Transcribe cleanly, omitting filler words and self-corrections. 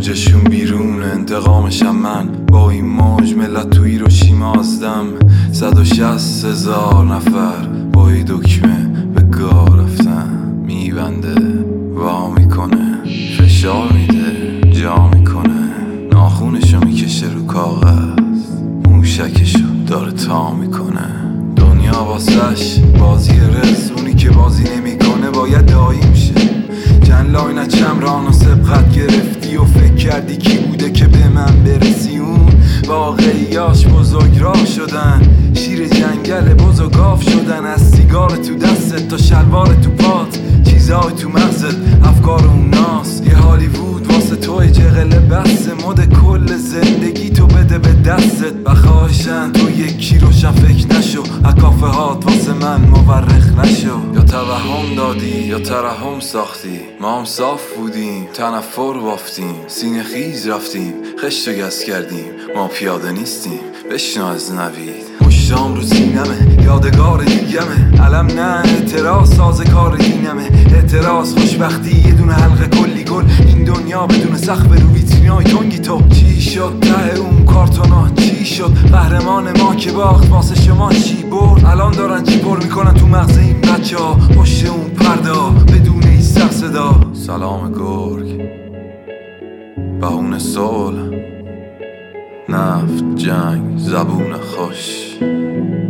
موجشون بیرون انتقامشم من با این موج ملت تو هیروشیما ازدم 160,000 نفر با این دکمه به گاه رفتن میبنده وا میکنه فشار میده جا میکنه ناخونشو میکشه رو کاغذ موشکشو داره تا میکنه دنیا واسش بازی رس اونی که بازی نمیکنه باید داییم شه چند لاین چمران و سبقت گرفتی و فکر کردی کی بوده که به من برسی اون واقعیاش بزرگ راه شدن شیر جنگل بزرگاف شدن از سیگار تو دستت تا شلوار تو پات چیزای تو مغزت افکار اوناس یه هالیوود واسه توی جغله بس مد کل زندگی تو بده به دستت بخواهشن تو یکی رو فکر نشو اکافه هات واسه من مورخ نشو یا توهم دادی یا ترحم ساختی ما هم صاف بودیم تنفر بافتیم سینه خیز رفتیم خشت و گس کردیم ما پیاده نیستیم بشنو از نوید مشتام رو سینمه یادگار دیگمه علم نه اعتراض سازکار دینمه اعتراض خوشبختی یه دونه حلقه کلی گل این دنیا بدون سقف رو ویترینای تنگی تو چی شد ته اون کارتونا چی شد قهرمان ما که باخت واسه شما چی برد الان دارن چی پر میکنن تو مغز این بچه ها پشت اون پرده ها بدون هیچ سر صدا سلام گرگ بهونه صلح نفت جنگ زبون خوش